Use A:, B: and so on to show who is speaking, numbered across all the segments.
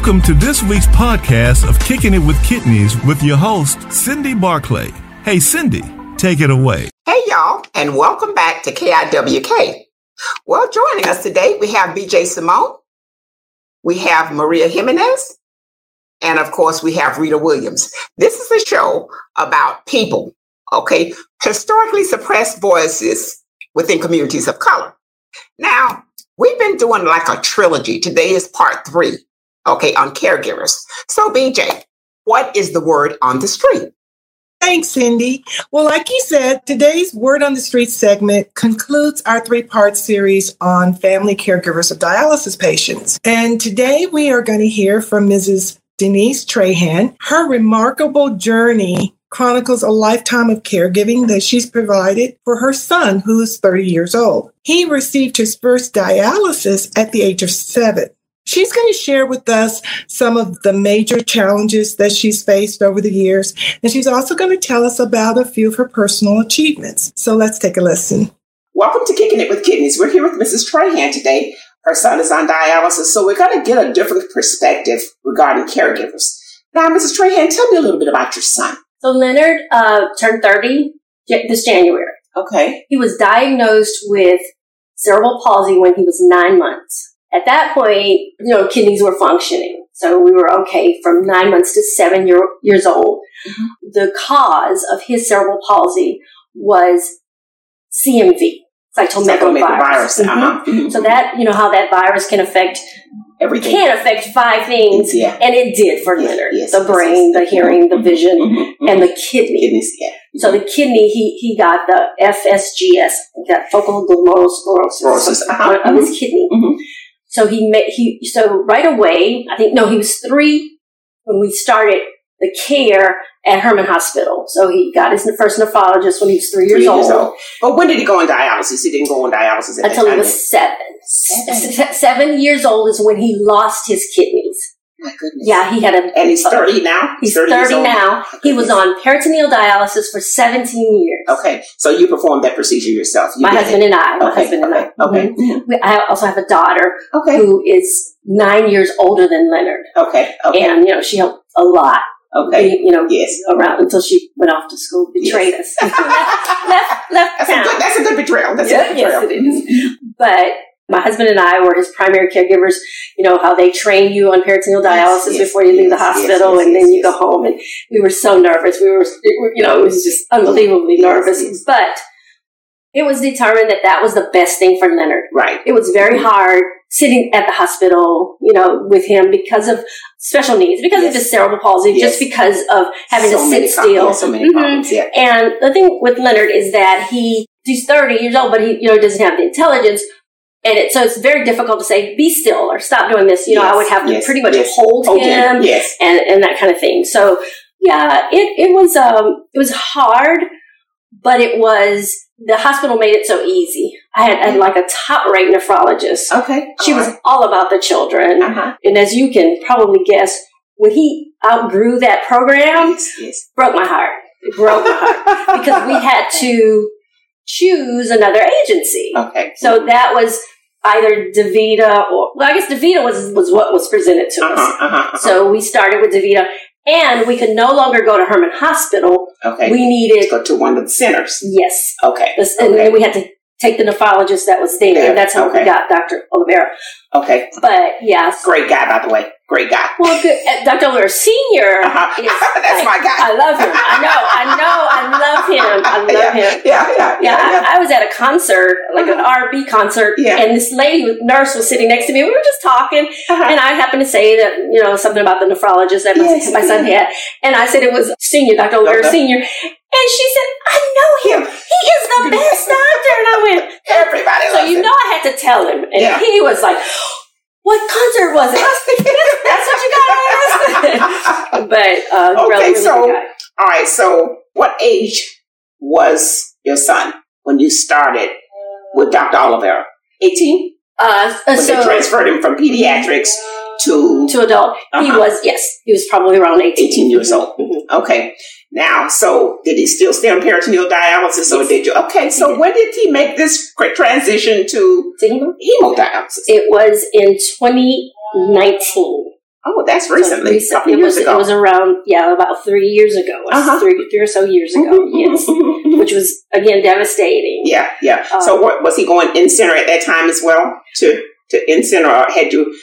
A: Welcome to this week's podcast of Kicking It with Kidneys with your host, Cindy Barclay. Hey, Cindy, take it away.
B: Hey, y'all, and welcome back to KIWK. Well, joining us today, we have BJ Simone, we have Maria Jimenez, and of course, we have Rita Williams. This is a show about people, okay, historically suppressed voices within communities of color. Now, we've been doing like a trilogy. Today is part 3. Okay, on caregivers. So, BJ, what is the word on the street?
C: Thanks, Cindy. Well, like you said, today's Word on the Street segment concludes our 3-part series on family caregivers of dialysis patients. And today we are going to hear from Mrs. Denise Trahan. Her remarkable journey chronicles a lifetime of caregiving that she's provided for her son, who's 30 years old. He received his first dialysis at the age of 7. She's going to share with us some of the major challenges that she's faced over the years, and she's also going to tell us about a few of her personal achievements. So let's take a listen.
B: Welcome to Kicking It with Kidneys. We're here with Mrs. Trahan today. Her son is on dialysis, so we're going to get a different perspective regarding caregivers. Now, Mrs. Trahan, tell me a little bit about your son.
D: So Leonard turned 30 this January.
B: Okay.
D: He was diagnosed with cerebral palsy when he was 9 months. At that point, kidneys were functioning. So we were okay from 9 months to 7 years old. Mm-hmm. The cause of his cerebral palsy was CMV, cytomegalovirus.
B: Mm-hmm. Uh-huh. Mm-hmm.
D: So that, how that virus can affect everything. Can affect 5 things. Yeah. And it did for Leonard. Yes, the brain, the hearing, the vision, mm-hmm. and the kidney. Kidneys, yeah. So the kidney, he got the FSGS, that focal glomerulosclerosis of his kidney. Mm-hmm. So so right away, he was 3 when we started the care at Herman Hospital. So he got his first nephrologist when he was 3 years old.
B: But when did he go on dialysis? He didn't go on dialysis
D: until he was 7. 7 years old is when he lost his kidneys.
B: My goodness.
D: Yeah, he had
B: and he's 30 now?
D: He's 30 now. He was on peritoneal dialysis for 17 years.
B: Okay. So you performed that procedure yourself?
D: My husband and I.
B: Okay.
D: Mm-hmm. I also have a daughter who is 9 years older than Leonard.
B: Okay.
D: And, she helped a lot.
B: Okay.
D: Around until she went off to school, betrayed us. left town.
B: That's a good betrayal.
D: Yes, it is. But my husband and I were his primary caregivers. How they train you on peritoneal dialysis before you leave the hospital, and then you go home. And we were so nervous. It was just unbelievably nervous. But it was determined that was the best thing for Leonard.
B: Right.
D: It was very hard sitting at the hospital, with him because of special needs, because of his cerebral palsy, just because of having to sit still.
B: So many problems, yeah.
D: And the thing with Leonard is that he's 30 years old, but he doesn't have the intelligence. And so it's very difficult to say, be still or stop doing this. I would have to pretty much hold him and that kind of thing. So yeah, it was hard, but the hospital made it so easy. I had like a top-rate nephrologist.
B: Okay.
D: She was all about the children. Uh-huh. And as you can probably guess, when he outgrew that program, broke my heart. It broke my heart because we had to choose another agency.
B: Okay.
D: So that was either DaVita I guess DaVita was what was presented to us. So we started with DaVita, and we could no longer go to Herman Hospital.
B: Okay.
D: We needed
B: to go to one of the centers.
D: Yes.
B: Okay.
D: And then we had to take the nephrologist that was there. And that's how we got Dr. Oliveira.
B: Okay.
D: But yes.
B: Great guy, by the way. Great guy.
D: Well, good. Dr. Oliveira Sr.
B: That's my guy.
D: I love him. I love him. I love him.
B: Yeah.
D: I was at a concert, like an R&B concert, and this nurse was sitting next to me. We were just talking, and I happened to say that, something about the nephrologist that my son had. And I said it was Senior, Dr. Oliveira Sr. And she said, I know him. He is the best doctor. And I went,
B: everybody
D: loves him. I had to tell him. And he was like, what concert was it? That's what you got to ask. But,
B: okay, all right. So what age was your son when you started with Dr. Oliveira? 18? When they transferred him from pediatrics to
D: adult. He was probably around 18
B: years old. Mm-hmm. Okay. Now, so did he still stay on peritoneal dialysis, or did you? Okay, so when did he make this quick transition to hemodialysis?
D: It was in 2019.
B: Oh, that's recently.
D: It was around, about 3 years ago. Three or so years ago, yes. Which was, again, devastating.
B: Yeah. So what, was he going in-center at that time as well? To in-center, or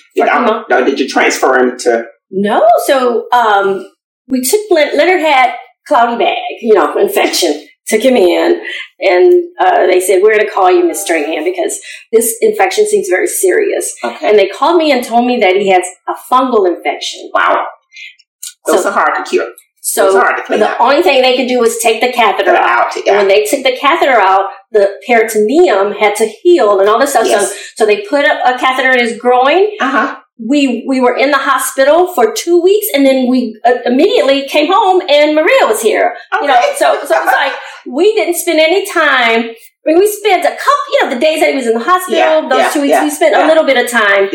B: did you transfer him to?
D: No. So we took, Leonard had cloudy bag, infection. Took him in, and they said, we're going to call you, Miss Strahan, because this infection seems very serious.
B: Okay.
D: And they called me and told me that he has a fungal infection.
B: Wow. Those are hard to cure.
D: So the only thing they could do was take the catheter out. Yeah. And when they took the catheter out, the peritoneum had to heal and all this stuff. Yes. So they put a catheter in his groin. We were in the hospital for 2 weeks, and then we immediately came home, and Maria was here.
B: Okay.
D: So it was like we didn't spend any time. I mean, we spent a couple, the days that he was in the hospital, those 2 weeks, we spent a little bit of time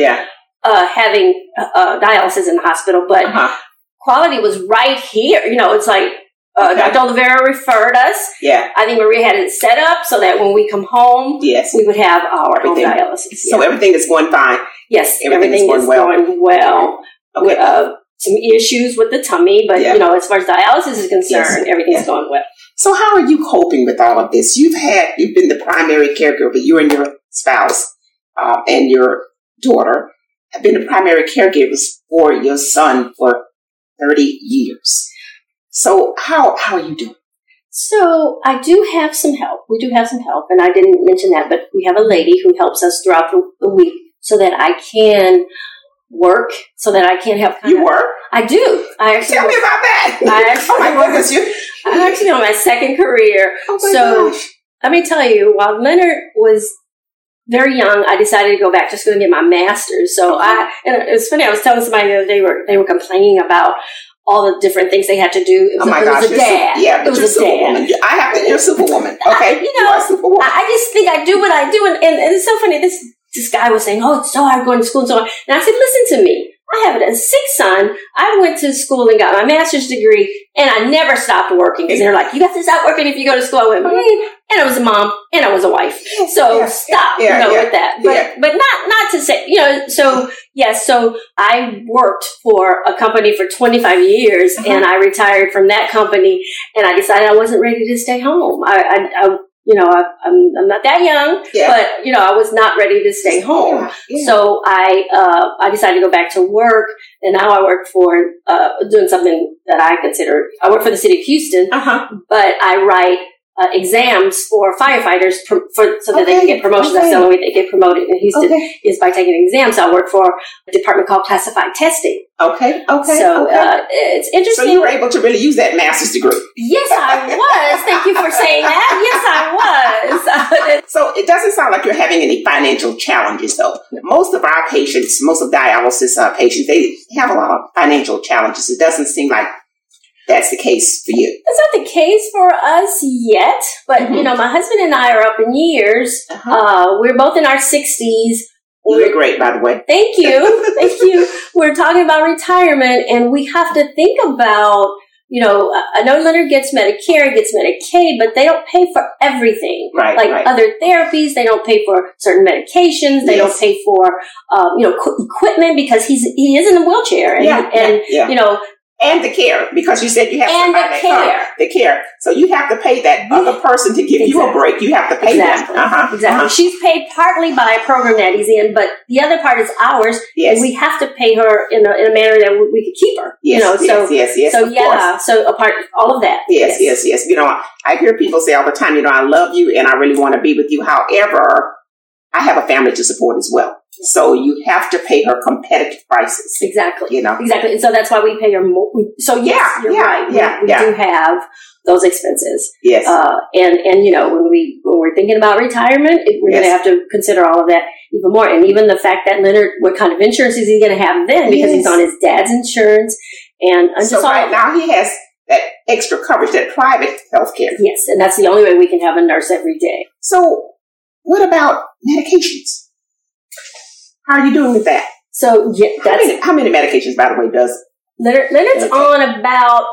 D: having dialysis in the hospital, but quality was right here. It's like Dr. Oliveira referred us.
B: Yeah.
D: I think Maria had it set up so that when we come home, we would have our home dialysis.
B: So everything is going fine.
D: Yes, everything is going well.
B: Okay.
D: Some issues with the tummy, but as far as dialysis is concerned, everything's going well.
B: So how are you coping with all of this? You've been the primary caregiver, but you and your spouse and your daughter have been the primary caregivers for your son for 30 years. So how are you doing?
D: So I do have some help. We do have some help, and I didn't mention that, but we have a lady who helps us throughout the week so that I can work, so that I can have
B: You work?
D: I do.
B: Tell me about that. Oh my goodness,
D: I'm actually on my second career.
B: Oh my gosh.
D: Let me tell you, while Leonard was very young, I decided to go back to school and get my master's. So and it was funny, I was telling somebody the other day they were complaining about all the different things they had to do. It was,
B: oh my gosh,
D: it was a dad.
B: But you're Superwoman. You're Superwoman. Okay.
D: You're Superwoman. I just think I do what I do. And it's so funny. This guy was saying, oh, it's so hard going to school and so on. And I said, listen to me. I have a sick son. I went to school and got my master's degree, and I never stopped working. Because they're like, you got to stop working if you go to school. I went, and I was a mom, and I was a wife. So stop, with that. But not to say, so I worked for a company for 25 years, and I retired from that company, and I decided I wasn't ready to stay home. I'm not that young, but I was not ready to stay home. So I decided to go back to work, and now I work for doing something that I work for the city of Houston, but I write exams for firefighters so that they can get promotions. That's the only way they get promoted in Houston is by taking exams. So I work for a department called Classified Testing.
B: Okay.
D: So it's interesting.
B: So you were able to really use that master's degree.
D: Yes, I was. Thank you for saying that. Yes, I was.
B: So it doesn't sound like you're having any financial challenges, though. Most of our patients, most of dialysis patients, they have a lot of financial challenges. It doesn't seem like that's the case for you.
D: That's not the case for us yet, but my husband and I are up in years. We're both in our 60s.
B: You're great, by the way.
D: Thank you. Thank you. We're talking about retirement, and we have to think about, I know Leonard gets Medicare, gets Medicaid, but they don't pay for everything.
B: Right.
D: Other therapies, they don't pay for certain medications. They don't pay for, equipment because he is in a wheelchair.
B: And the care, because you said you have to buy the care. So you have to pay that other person to give you a break. You have to pay them.
D: Exactly. She's paid partly by a program that he's in, but the other part is ours.
B: Yes.
D: And we have to pay her in a manner that we could keep her.
B: Yes.
D: So apart all of that.
B: Yes. I hear people say all the time, I love you and I really want to be with you. However, I have a family to support as well. So you have to pay her competitive prices.
D: Exactly. Exactly. And so that's why we pay her more. So yes, you're right. We do have those expenses.
B: Yes.
D: And when we're thinking about retirement, we're going to have to consider all of that even more. And even the fact that Leonard, what kind of insurance is he going to have then? Because he's on his dad's insurance. And
B: so right now he has that extra coverage, that private health care.
D: Yes. And that's the only way we can have a nurse every day.
B: So what about medications? How are you doing with that?
D: So
B: how many medications, by the way, does
D: Leonard's on about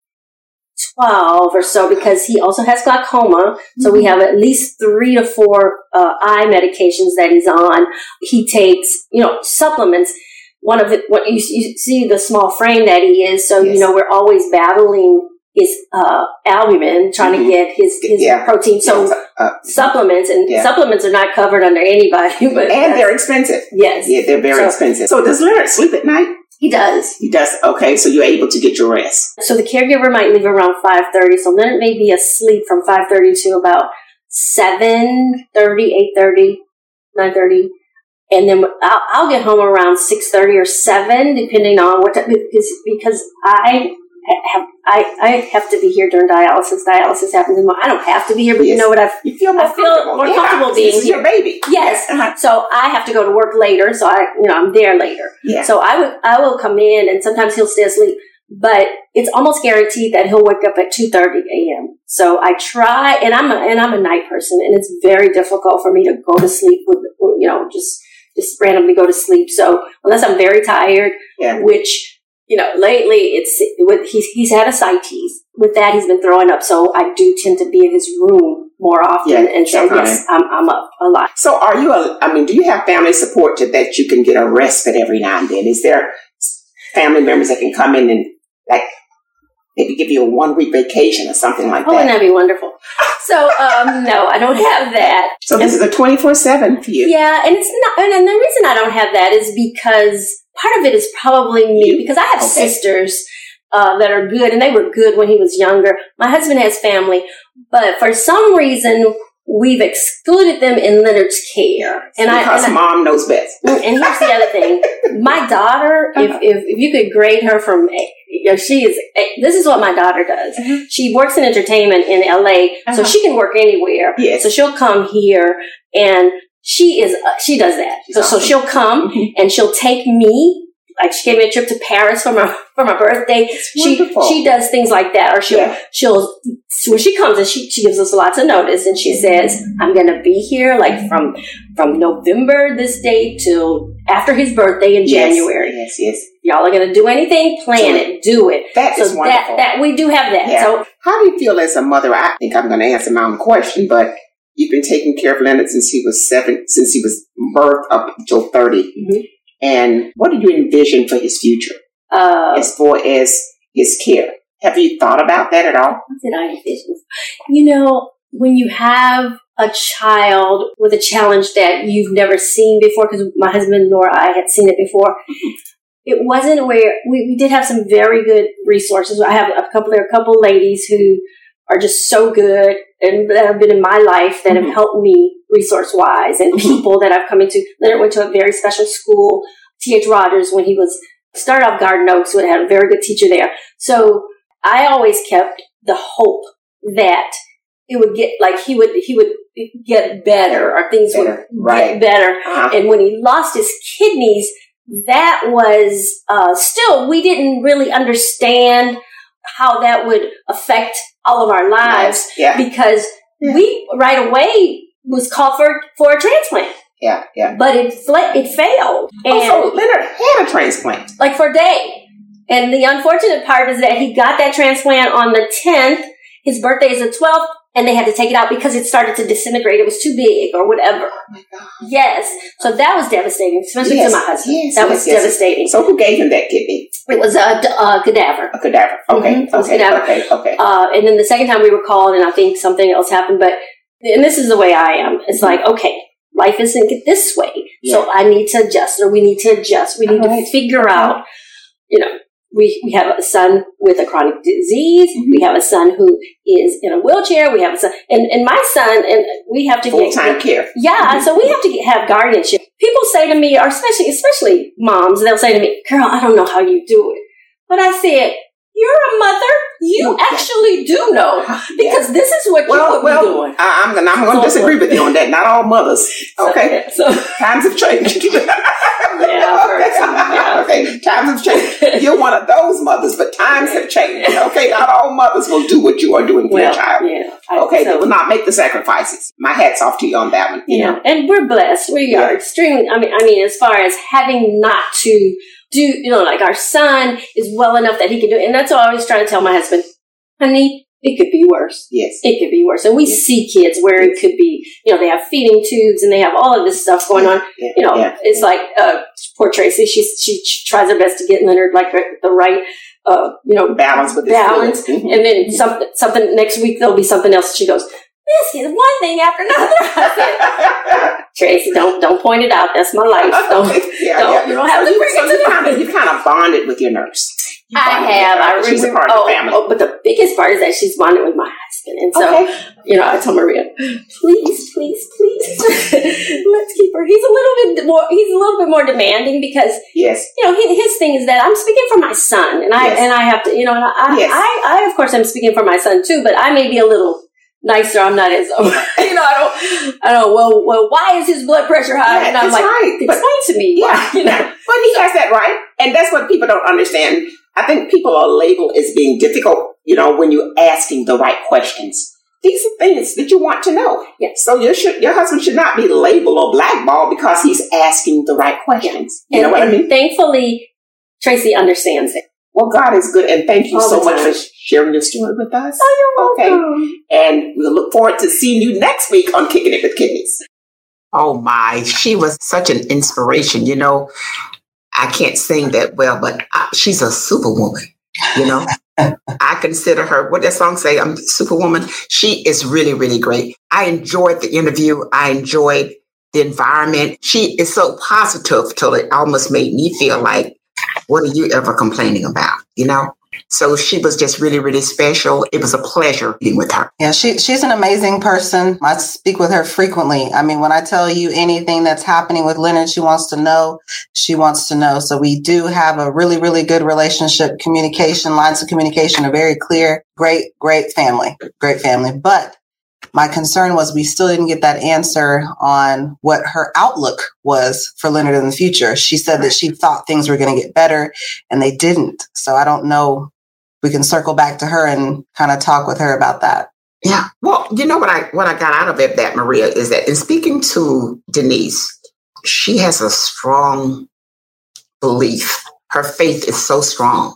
D: 12 or so, because he also has glaucoma. So we have at least 3 to 4 eye medications that he's on. He takes, supplements. one of it, what you see the small frame that he is. So, we're always battling his albumin, trying to get his protein. So supplements supplements are not covered under anybody. But
B: they're expensive.
D: Yes.
B: Yeah, they're very expensive. So does Leonard sleep at night?
D: He does.
B: He does. Okay, so you're able to get your rest.
D: So the caregiver might leave around 5:30. So Leonard may be asleep from 5:30 to about 7:30, 8:30, 9:30. And then I'll get home around 6:30 or 7, depending on what time, because I have to be here during dialysis. Dialysis happens in I don't have to be here, but you know what? I feel more comfortable being here.
B: This is your baby.
D: Yes. Uh-huh. So I have to go to work later. So I'm there later.
B: Yeah.
D: So I will come in, and sometimes he'll stay asleep, but it's almost guaranteed that he'll wake up at 2:30 a.m. So I try, and I'm a night person, and it's very difficult for me to go to sleep with, just randomly go to sleep. So unless I'm very tired, which, lately he's had ascites. With that, he's been throwing up. So I do tend to be in his room more often. Yeah, and so, yes, I'm up a lot.
B: So do you have family support that you can get a respite every now and then? Is there family members that can come in and maybe give you a 1-week vacation or something like that?
D: Oh, wouldn't that be wonderful? So, no, I don't have that.
B: So this is a 24/7 for you.
D: Yeah, and it's not, and the reason I don't have that is because part of it is probably me, because I have sisters that are good, and they were good when he was younger. My husband has family, but for some reason, we've excluded them in Leonard's care.
B: Because mom knows best.
D: And here's the other thing. My daughter, if you could grade her from, this is what my daughter does. Mm-hmm. She works in entertainment in LA, so she can work anywhere. Yes. So she'll come here, and she does that. So she'll come and she'll take me. Like, she gave me a trip to Paris for my birthday. She does things like that, or she'll when she comes, and she gives us lots of notice, and she says, I'm going to be here like from November this date till after his birthday in January.
B: Yes.
D: Y'all are going to do anything, plan it, do it.
B: That is wonderful.
D: That we do have that.
B: Yeah.
D: So
B: how do you feel as a mother? I think I'm going to answer my own question, but you've been taking care of Leonard since he was birthed up until 30. Mm-hmm. And what do you envision for his future as far as his care? Have you thought about that at all?
D: What did I envision? When you have a child with a challenge that you've never seen before, because my husband nor I had seen it before, it wasn't where we did have some very good resources. I have a couple ladies who are just so good and that have been in my life that have helped me resource-wise, and people that I've come into. Leonard went to a very special school, T.H. Rogers, when he started off Garden Oaks, who had a very good teacher there. So I always kept the hope that it would get, he would get better, or things would get better. Uh-huh. And when he lost his kidneys, that was, still, we didn't really understand how that would affect all of our lives, because we right away was called for a transplant.
B: Yeah.
D: But it failed. And
B: so Leonard had a transplant,
D: for a day. And the unfortunate part is that he got that transplant on the 10th. His birthday is the 12th, and they had to take it out because it started to disintegrate. It was too big or whatever. Oh my God. Yes. So that was devastating, especially to my husband. Yes, that was devastating.
B: So who gave him that kidney?
D: It was a cadaver.
B: A cadaver. Okay. Mm-hmm. Okay.
D: And then the second time we were called, and I think something else happened. And this is the way I am. It's like, okay, life isn't this way. Yeah. So I need to adjust, or we need to adjust. We need to figure out, we have a son with a chronic disease. Mm-hmm. We have a son who is in a wheelchair. We have a son, and my son, and we have to get
B: full-time care.
D: Yeah, so we have to have guardianship. People say to me, or especially moms, they'll say to me, "Girl, I don't know how you do it," but I said, "You're a mother. You actually do know, because this is what you would be doing."
B: I'm going to disagree with you on that. Not all mothers. Okay, so times have changed. Okay, times have changed. You're one of those mothers, but times have changed. Okay, not all mothers will do what you are doing for your child.
D: Yeah,
B: they will not make the sacrifices. My hat's off to you on that one. You know?
D: And we're blessed. We are extremely. I mean, as far as having not to do, our son is well enough that he can do it. And that's what I always try to tell my husband, honey, it could be worse.
B: Yes.
D: It could be worse. And we see kids where it could be, they have feeding tubes and they have all of this stuff going on. Yeah. It's like, poor Tracy, she tries her best to get Leonard like the right,
B: balance with
D: balance. And then something next week, there'll be something else. She goes, this is one thing after another. I said, Tracy, don't point it out. That's my life. You don't have to bring it to me.
B: You kind of bonded with your nurse.
D: I have.
B: She's a part of the family.
D: But the biggest part is that she's bonded with my husband. And so, I told Maria, please, let's keep her. He's a little bit more demanding because,
B: yes,
D: his thing is that I'm speaking for my son. And I have to, I of course I'm speaking for my son too, but I may be a little nicer. I'm not as, I don't, well, why is his blood pressure high?
B: Yeah,
D: and I'm like, explain to me.
B: Yeah. But he has that right. And that's what people don't understand. I think people are labeled as being difficult, when you're asking the right questions. These are things that you want to know.
D: Yes.
B: So your husband should not be labeled or blackballed because he's asking the right questions. You know what I mean?
D: Thankfully, Tracy understands it.
B: Well, God is good, and thank you so much for sharing your story with us.
D: Oh, you're welcome.
B: And we'll look forward to seeing you next week on Kicking It with Kidneys. Oh, my. She was such an inspiration. I can't sing that well, but she's a superwoman, I consider her, what that song say, I'm superwoman. She is really, really great. I enjoyed the interview. I enjoyed the environment. She is so positive till it almost made me feel like, what are you ever complaining about, So she was just really, really special. It was a pleasure being with her.
E: Yeah, she's an amazing person. I speak with her frequently. I mean, when I tell you anything that's happening with Leonard, she wants to know. So we do have a really, really good relationship. Lines of communication are very clear. Great family. But my concern was we still didn't get that answer on what her outlook was for Leonard in the future. She said that she thought things were going to get better and they didn't. So I don't know. We can circle back to her and kind of talk with her about that.
B: Yeah. Well, what I got out of it, that Maria, is that in speaking to Denise, she has a strong belief. Her faith is so strong,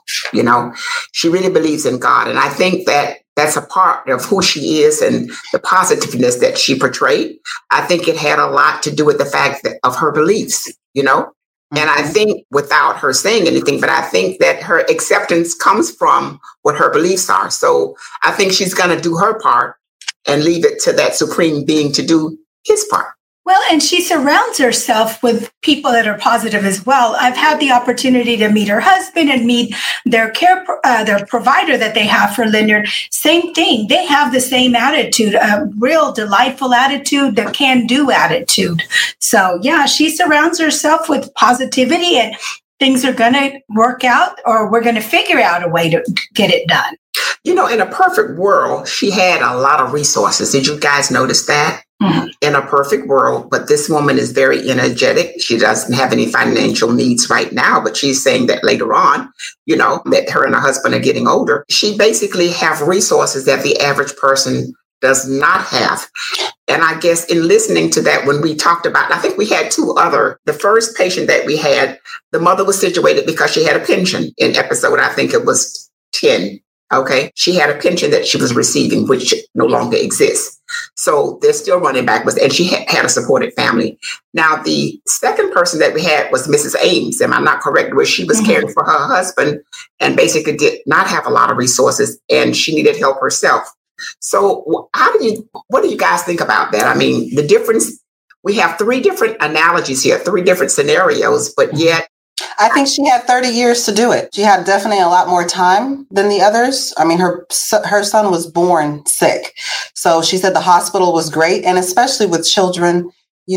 B: she really believes in God. And I think that that's a part of who she is and the positiveness that she portrayed. I think it had a lot to do with the fact of her beliefs, Mm-hmm. And I think without her saying anything, but I think that her acceptance comes from what her beliefs are. So I think she's going to do her part and leave it to that supreme being to do his part.
F: Well, and she surrounds herself with people that are positive as well. I've had the opportunity to meet her husband and meet their their provider that they have for Leonard. Same thing. They have the same attitude, a real delightful attitude, the can-do attitude. So, yeah, she surrounds herself with positivity and things are going to work out, or we're going to figure out a way to get it done.
B: In a perfect world, she had a lot of resources. Did you guys notice that? Mm-hmm. In a perfect world, but this woman is very energetic. She doesn't have any financial needs right now, but she's saying that later on, that her and her husband are getting older. She basically have resources that the average person does not have. And I guess in listening to that, when we talked about, I think we had the first patient that we had, the mother was situated because she had a pension in episode, I think it was 10. Okay. She had a pension that she was receiving, which no longer exists. So they're still running backwards. And she had a supported family. Now, the second person that we had was Mrs. Ames. Am I not correct? Where she was caring for her husband and basically did not have a lot of resources and she needed help herself. So what do you guys think about that? I mean, the difference, we have 3 different analogies here, 3 different scenarios, but yet
E: I think she had 30 years to do it. She had definitely a lot more time than the others. I mean, her son was born sick. So she said the hospital was great. And especially with children,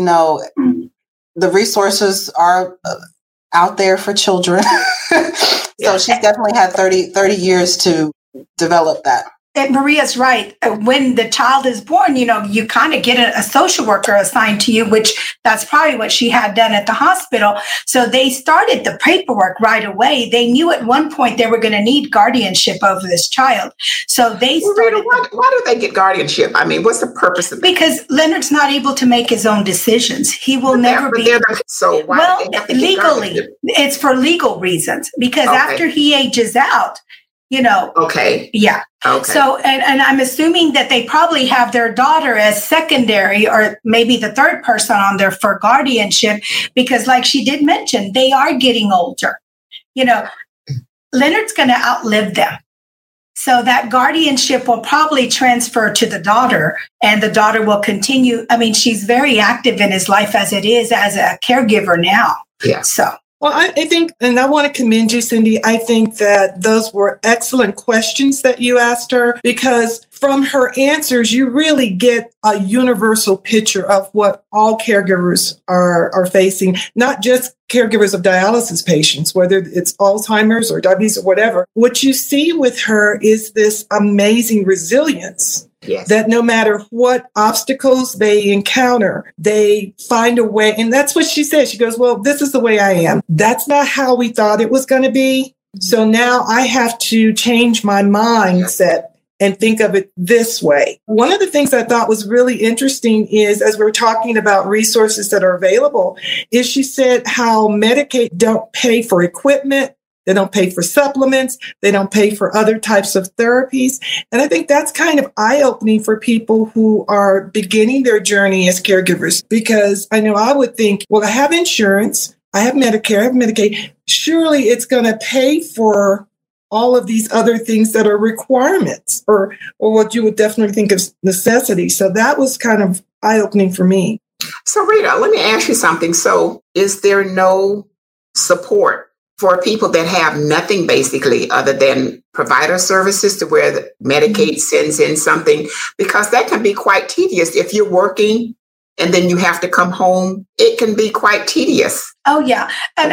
E: the resources are out there for children. So she's definitely had 30 years to develop that.
F: And Maria's right. When the child is born, you kind of get a social worker assigned to you, which that's probably what she had done at the hospital. So they started the paperwork right away. They knew at one point they were going to need guardianship over this child. So they started.
B: Why do they get guardianship? I mean, what's the purpose of it?
F: Because Leonard's not able to make his own decisions. He will never be.
B: So why
F: well,
B: do they have to
F: legally, it's for legal reasons. Because after he ages out,
B: Okay.
F: Yeah.
B: Okay.
F: So, and I'm assuming that they probably have their daughter as secondary or maybe the third person on there for guardianship, because like she did mention, they are getting older. Leonard's going to outlive them. So that guardianship will probably transfer to the daughter, and the daughter will continue. I mean, she's very active in his life as it is as a caregiver now.
B: Yeah.
F: So.
C: Well, I think, and I want to commend you, Cindy. I think that those were excellent questions that you asked her, because from her answers, you really get a universal picture of what all caregivers are facing, not just caregivers of dialysis patients, whether it's Alzheimer's or diabetes or whatever. What you see with her is this amazing resilience.
B: Yes.
C: That no matter what obstacles they encounter, they find a way. And that's what she said. She goes, well, this is the way I am. That's not how we thought it was going to be. So now I have to change my mindset and think of it this way. One of the things I thought was really interesting is, as we're talking about resources that are available, is she said how Medicaid don't pay for equipment. They don't pay for supplements. They don't pay for other types of therapies. And I think that's kind of eye-opening for people who are beginning their journey as caregivers, because I know I would think, well, I have insurance, I have Medicare, I have Medicaid. Surely it's going to pay for all of these other things that are requirements or what you would definitely think of necessity. So that was kind of eye-opening for me.
B: So Rita, let me ask you something. So is there no support for people that have nothing basically other than provider services, to where the Medicaid sends in something? Because that can be quite tedious. If you're working and then you have to come home, it can be quite tedious.
F: Oh, yeah. And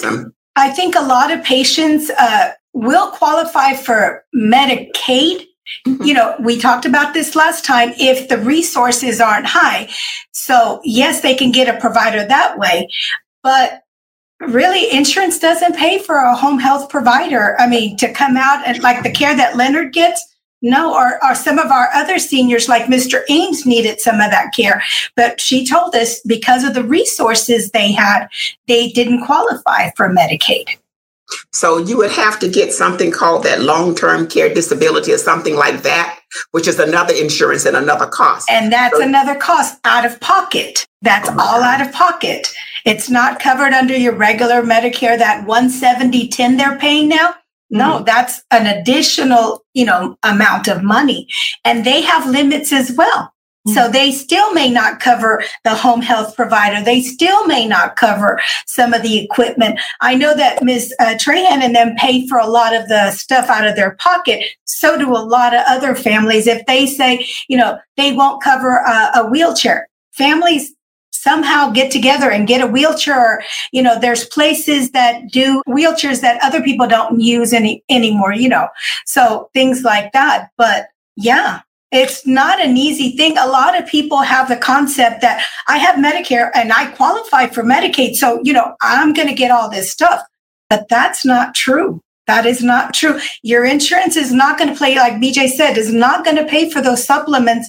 F: I think a lot of patients will qualify for Medicaid. Mm-hmm. We talked about this last time, if the resources aren't high. So yes, they can get a provider that way, but really, insurance doesn't pay for a home health provider. I mean, to come out and like the care that Leonard gets, no, or some of our other seniors like Mr. Ames needed some of that care. But she told us because of the resources they had, they didn't qualify for Medicaid.
B: So you would have to get something called that long-term care disability or something like that, which is another insurance and another cost.
F: And that's another cost out of pocket. That's all out of pocket. It's not covered under your regular Medicare, that $170.10 they're paying now. No, that's an additional, amount of money. And they have limits as well. So they still may not cover the home health provider. They still may not cover some of the equipment. I know that Ms. Trahan and them paid for a lot of the stuff out of their pocket. So do a lot of other families. If they say, they won't cover a wheelchair, families somehow get together and get a wheelchair. There's places that do wheelchairs that other people don't use anymore, so things like that. But yeah, it's not an easy thing. A lot of people have the concept that I have Medicare and I qualify for Medicaid. So, I'm going to get all this stuff, but that's not true. That is not true. Your insurance is not going to pay, like BJ said, is not going to pay for those supplements,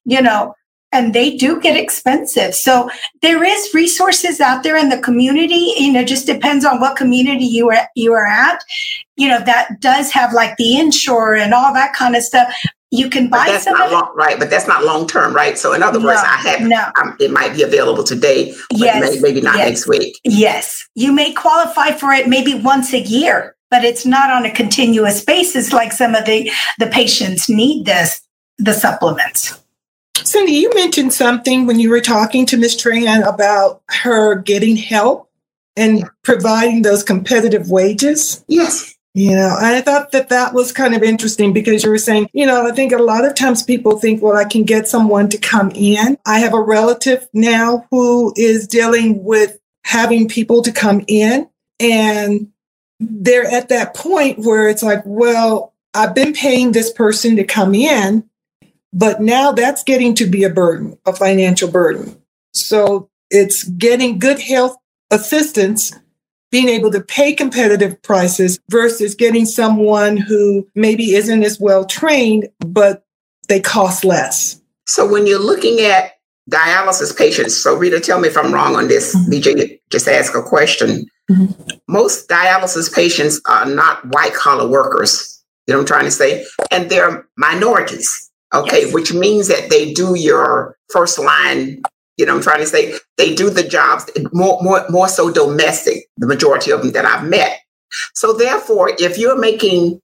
F: and they do get expensive. So there is resources out there in the community. It just depends on what community you are at. That does have like the Insure and all that kind of stuff. You can buy some of it.
B: Right, but that's not long term, right? So in other words, it might be available today, but maybe not next week.
F: Yes, you may qualify for it maybe once a year, but it's not on a continuous basis like some of the patients need the supplements.
C: Cindy, you mentioned something when you were talking to Ms. Trahan about her getting help and providing those competitive wages.
B: Yes.
C: I thought that was kind of interesting because you were saying, I think a lot of times people think, well, I can get someone to come in. I have a relative now who is dealing with having people to come in, and they're at that point where it's like, well, I've been paying this person to come in, but now that's getting to be a financial burden. So it's getting good health assistance, being able to pay competitive prices versus getting someone who maybe isn't as well trained, but they cost less.
B: So when you're looking at dialysis patients, so Rita, tell me if I'm wrong on this. BJ just asked a question. Most dialysis patients are not white collar workers. You know what I'm trying to say? And they're minorities, okay, yes. Which means that they do your first line, you know what I'm trying to say? They do the jobs more so domestic, the majority of them that I've met. So therefore, if you're making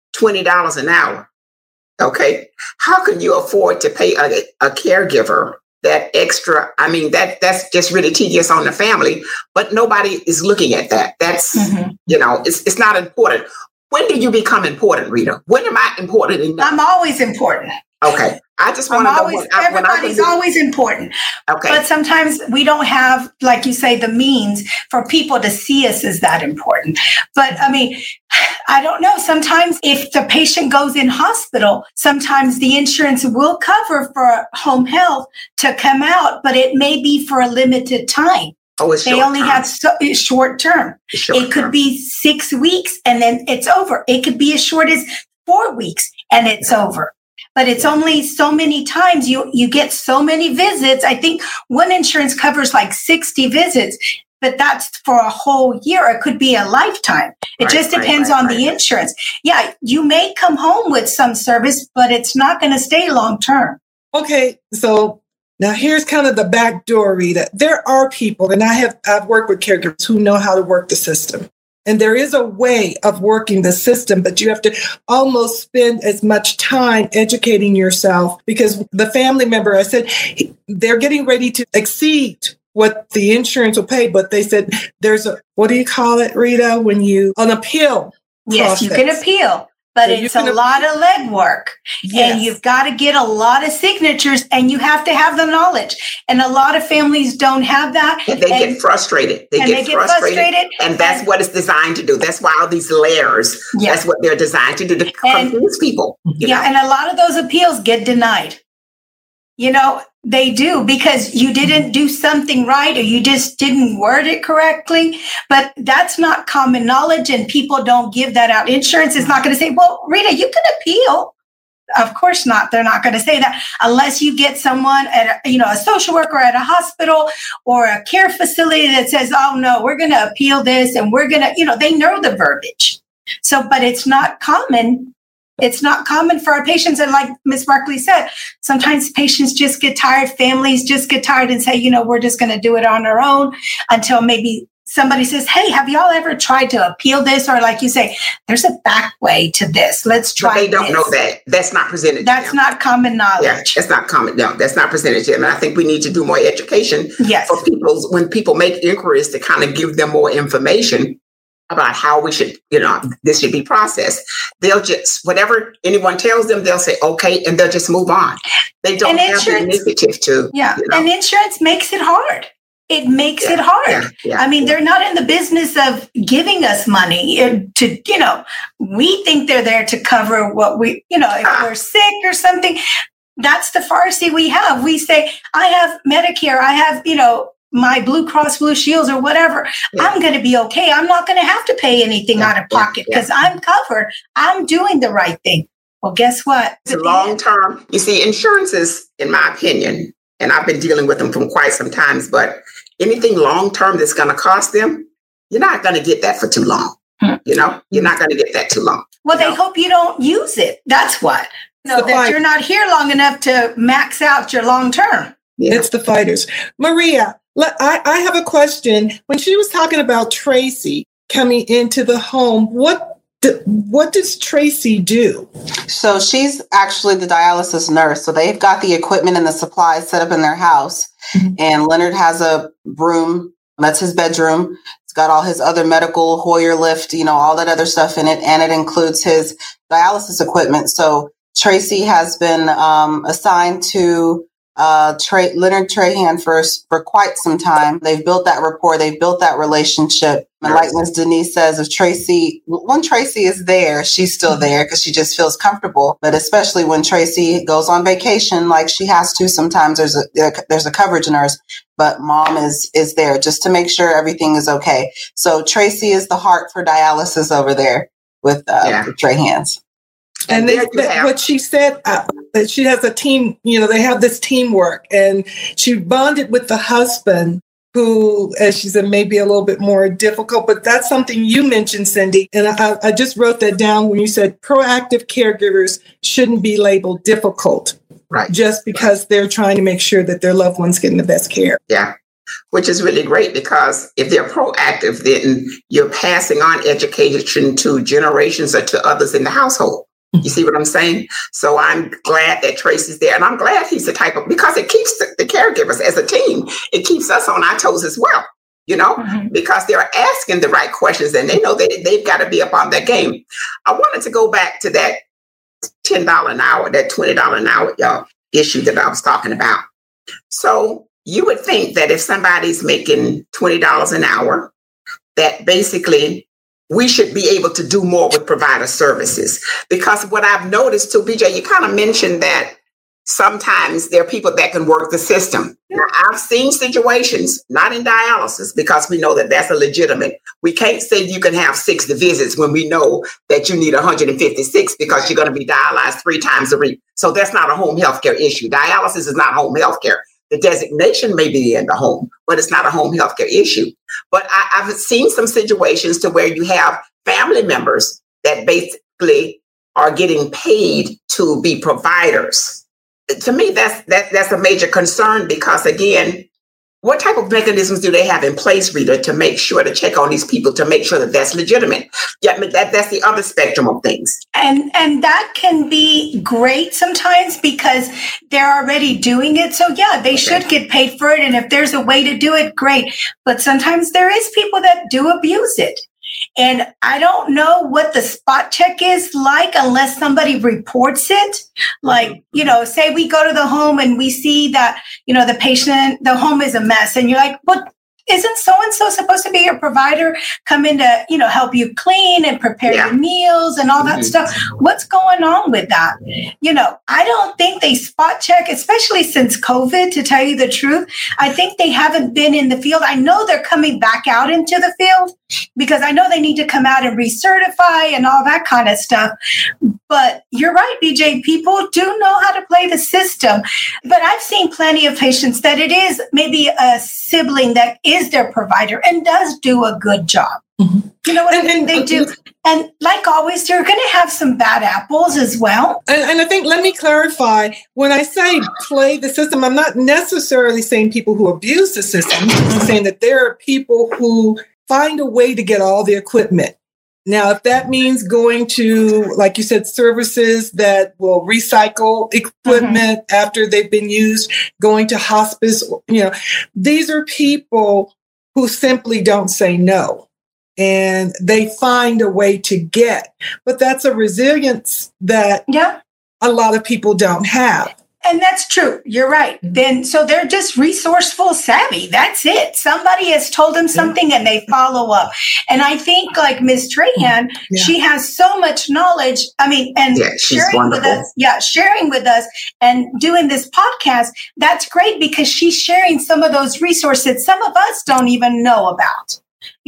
B: $20 an hour, okay, how can you afford to pay a caregiver that extra? I mean, that's just really tedious on the family, but nobody is looking at that. That's, you know, it's not important. When do you become important, Rita? When am I important enough?
F: I'm always important.
B: Okay. I just want to know.
F: Everybody's always important.
B: Okay.
F: But sometimes we don't have, like you say, the means for people to see us as that important. But I mean, I don't know. Sometimes if the patient goes in hospital, sometimes the insurance will cover for home health to come out, but it may be for a limited time.
B: Oh, it's
F: they only have short term. It could be 6 weeks and then it's over. It could be as short as 4 weeks and it's over. But it's only so many times you get so many visits. I think one insurance covers like 60 visits, but that's for a whole year. It could be a lifetime. It just depends on the insurance. Yeah, you may come home with some service, but it's not going to stay long term.
C: Okay, so now here's kind of the back door, Rita. There are people, and I've worked with caregivers who know how to work the system. And there is a way of working the system, but you have to almost spend as much time educating yourself because the family member, I said, they're getting ready to exceed what the insurance will pay, but they said there's what do you call it, Rita, when an appeal
F: Yes,
C: process.
F: You can appeal. But it's a lot of legwork, and you've got to get a lot of signatures, and you have to have the knowledge. And a lot of families don't have that.
B: And they get frustrated. They get frustrated. And that's what it's designed to do. That's why all these layers, that's what they're designed to do, to confuse people. You know?
F: And a lot of those appeals get denied. You know, they do because you didn't do something right or you just didn't word it correctly. But that's not common knowledge and people don't give that out. Insurance is not going to say, well, Rita, you can appeal. Of course not. They're not going to say that unless you get someone at a social worker at a hospital or a care facility that says, oh, no, we're going to appeal this and we're going to, they know the verbiage. So, but it's not common. It's not common for our patients. And like Ms. Barkley said, sometimes patients just get tired, families just get tired and say, we're just going to do it on our own until maybe somebody says, hey, have y'all ever tried to appeal this? Or like you say, there's a back way to this. Let's try
B: But they don't know that. That's not presented to them.
F: That's not common knowledge.
B: Yeah, that's not common. No, that's not presented to them. And I think we need to do more education for people when people make inquiries to kind of give them more information about how we should, this should be processed. They'll just, whatever anyone tells them, they'll say, okay, and they'll just move on. They don't have the initiative to.
F: Yeah, and insurance makes it hard. It makes it hard. I mean, they're not in the business of giving us money we think they're there to cover what we, if we're sick or something. That's the pharmacy we have. We say, I have Medicare, I have, my Blue Cross Blue Shields or whatever, I'm going to be okay. I'm not going to have to pay anything out of pocket because I'm covered. I'm doing the right thing. Well, guess what?
B: It's long term. You see, insurances, in my opinion, and I've been dealing with them for quite some time, but anything long term that's going to cost them, you're not going to get that for too long. You're not going to get that too long.
F: Well, they hope you don't use it. That's what. That you're not here long enough to max out your long term.
C: Yeah. It's the fighters. Maria, I have a question. When she was talking about Tracy coming into the home, what does Tracy do?
E: So she's actually the dialysis nurse. So they've got the equipment and the supplies set up in their house. Mm-hmm. And Leonard has a room. That's his bedroom. It's got all his other medical, Hoyer lift, all that other stuff in it. And it includes his dialysis equipment. So Tracy has been assigned to Leonard Trahan for quite some time. They've built that rapport. They've built that relationship. And like Ms. Denise says, when Tracy is there, she's still there because she just feels comfortable. But especially when Tracy goes on vacation, like she has to, sometimes there's a coverage nurse, but mom is there just to make sure everything is okay. So Tracy is the heart for dialysis over there with Trahans.
C: And what she said, that she has a team, they have this teamwork, and she bonded with the husband who, as she said, may be a little bit more difficult, but that's something you mentioned, Cindy. And I just wrote that down when you said proactive caregivers shouldn't be labeled difficult.
B: Right.
C: Just because they're trying to make sure that their loved one's getting the best care.
B: Yeah. Which is really great, because if they're proactive, then you're passing on education to generations or to others in the household. You see what I'm saying? So I'm glad that Tracy's there, and I'm glad he's the type of, because it keeps the caregivers as a team. It keeps us on our toes as well, because they're asking the right questions, and they know that they've got to be up on their game. I wanted to go back to that $10 an hour, that $20 an hour issue that I was talking about. So you would think that if somebody's making $20 an hour, that basically we should be able to do more with provider services. Because what I've noticed too, BJ, you kind of mentioned that sometimes there are people that can work the system. Now, I've seen situations, not in dialysis, because we know that that's a legitimate. We can't say you can have 60 visits when we know that you need 156 because you're going to be dialyzed 3 times a week. So that's not a home healthcare issue. Dialysis is not home healthcare. The designation may be in the home, but it's not a home healthcare issue. But I've seen some situations to where you have family members that basically are getting paid to be providers. To me, that's a major concern, because again, what type of mechanisms do they have in place, Rita, to make sure to check on these people to make sure that that's legitimate? Yeah, I mean, that's the other spectrum of things.
F: And that can be great sometimes because they're already doing it. So yeah, they should get paid for it. And if there's a way to do it, great. But sometimes there is people that do abuse it. And I don't know what the spot check is like unless somebody reports it. Like, say we go to the home and we see that, the home is a mess, and you're like, well, isn't so-and-so supposed to be your provider, come in to, help you clean and prepare your meals and all that stuff? What's going on with that? I don't think they spot check, especially since COVID, to tell you the truth. I think they haven't been in the field. I know they're coming back out into the field because I know they need to come out and recertify and all that kind of stuff. But you're right, BJ, people do know how to play the system. But I've seen plenty of patients that it is maybe a sibling that is their provider and does do a good job. Mm-hmm. You know what I mean? They do. And like always, you're going to have some bad apples as well.
C: And I think, let me clarify, when I say play the system, I'm not necessarily saying people who abuse the system. I'm saying that there are people who find a way to get all the equipment. Now, if that means going to, like you said, services that will recycle equipment after they've been used, going to hospice, these are people who simply don't say no. And they find a way to get. But that's a resilience that a lot of people don't have.
F: And that's true. You're right. So they're just resourceful savvy. That's it. Somebody has told them something and they follow up. And I think like Ms. Trahan, she has so much knowledge. I mean, and sharing with us and doing this podcast, that's great because she's sharing some of those resources some of us don't even know about.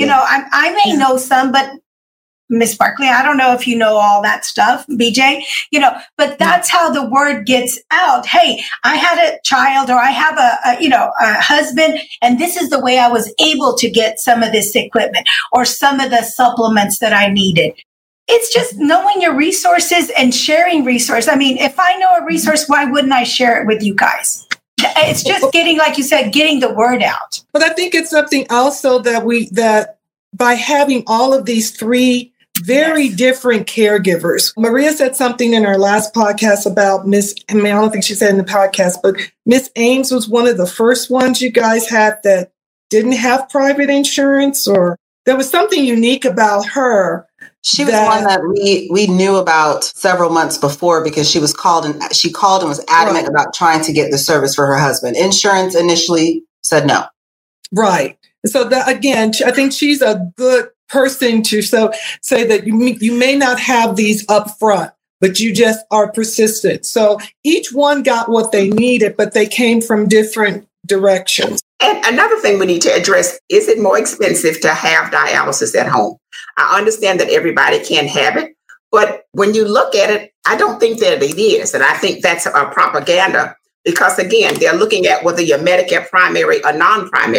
F: I may know some, but Miss Barkley, I don't know if you know all that stuff, BJ, but that's how the word gets out. Hey, I had a child or I have a husband, and this is the way I was able to get some of this equipment or some of the supplements that I needed. It's just knowing your resources and sharing resources. I mean, if I know a resource, why wouldn't I share it with you guys? It's just getting, like you said, getting the word out.
C: But I think it's something also that by having all of these 3 very different caregivers. Maria said something in our last podcast about I don't think she said in the podcast, but Miss Ames was one of the first ones you guys had that didn't have private insurance, or there was something unique about her.
E: She was one that we knew about several months before because she called and was adamant about trying to get the service for her husband. Insurance initially said no. Right.
C: So that, again, I think she's a good person to say that you may not have these up front, but you just are persistent. So each one got what they needed, but they came from different directions.
B: And another thing we need to address, is it more expensive to have dialysis at home? I understand that everybody can't have it, but when you look at it, I don't think that it is. And I think that's a propaganda because, again, they're looking at whether you're Medicare primary or non-primary.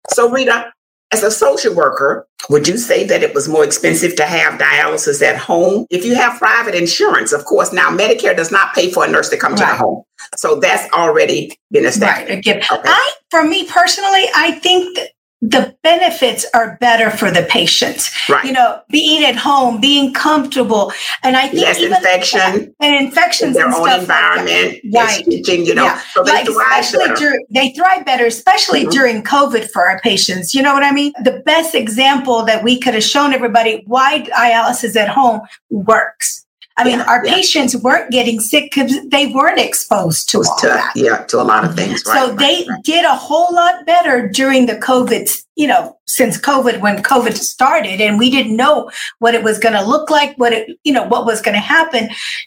B: So Rita, as a social worker, would you say that it was more expensive to have dialysis at home? If you have private insurance, of course, now Medicare does not pay for a nurse to come to the home. So that's already been established.
F: Right. Again, for me personally, I think that the benefits are better for the patients.
B: Right.
F: You know, being at home, being comfortable. And I think
B: less
F: even
B: infection
F: and infections
B: their
F: and
B: own
F: stuff
B: environment.
F: Right.
B: Teaching, you know, so they thrive better.
F: They thrive better, especially during COVID for our patients. You know what I mean? The best example that we could have shown everybody why dialysis at home works. I mean, our patients weren't getting sick because they weren't exposed to all that.
B: Yeah, to a lot of things. Right,
F: so they did a whole lot better during the COVID, you know, since COVID, when COVID started, and we didn't know what it was going to look like, what was going to happen.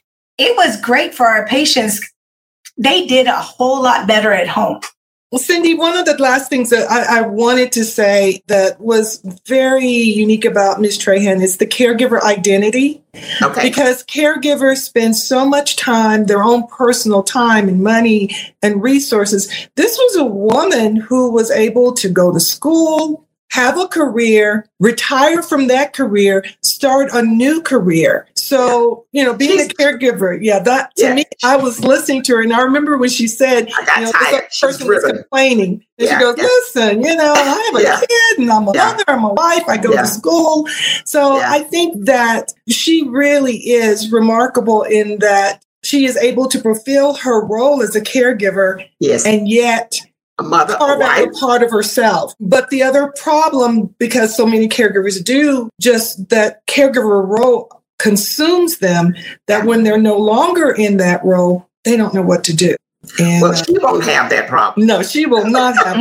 F: It was great for our patients. They did a whole lot better at home.
C: Well, Cindy, one of the last things that I wanted to say that was very unique about Ms. Trahan is the caregiver identity. Okay. Because caregivers spend so much time, their own personal time and money and resources. This was a woman who was able to go to school, have a career, retire from that career, start a new career. So, you know, being a caregiver, to me, I was listening to her, and I remember when she said, this person was complaining. And she goes, listen, you know, I have a kid, and I'm a mother, I'm a wife, I go to school. So I think that she really is remarkable in that she is able to fulfill her role as a caregiver, and yet
B: a mother,
C: carve out a part of herself. But the other problem, because so many caregivers do, just that caregiver role consumes them, that when they're no longer in that role, they don't know what to do. And,
B: well, she won't have that problem.
C: No, she will not have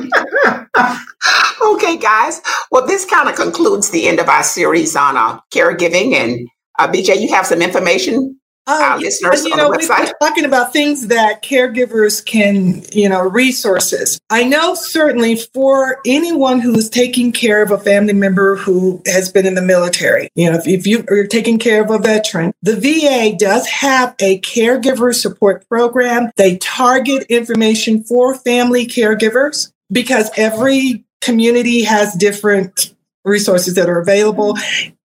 C: that problem.
B: Okay, guys. Well, this kind of concludes the end of our series on caregiving. And BJ, you have some information? Listeners on the website.
C: We're talking about things that caregivers can, resources. I know certainly for anyone who is taking care of a family member who has been in the military, if you are taking care of a veteran, the VA does have a caregiver support program. They target information for family caregivers because every community has different resources that are available.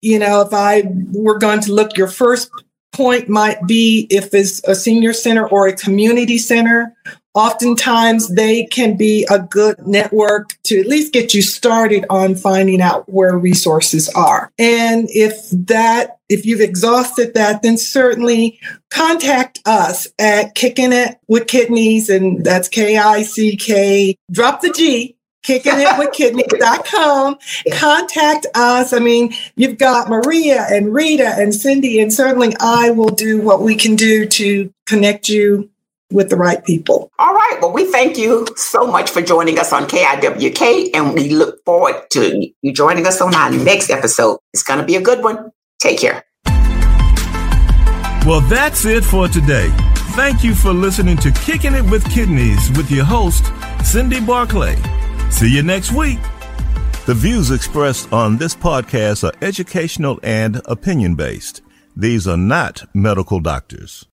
C: If I were going to look, your first point might be if it's a senior center or a community center. Oftentimes they can be a good network to at least get you started on finding out where resources are. And if you've exhausted that, then certainly contact us at Kicking It with Kidneys, and that's KICK, drop the G, kickingitwithkidneys.com. Contact us. I mean, you've got Maria and Rita and Cindy, and certainly I will do what we can do to connect you with the right people.
B: All right. Well, we thank you so much for joining us on KIWK, and we look forward to you joining us on our next episode. It's going to be a good one. Take care.
A: Well, that's it for today. Thank you for listening to Kicking It with Kidneys with your host, Cindy Barclay. See you next week. The views expressed on this podcast are educational and opinion-based. These are not medical doctors.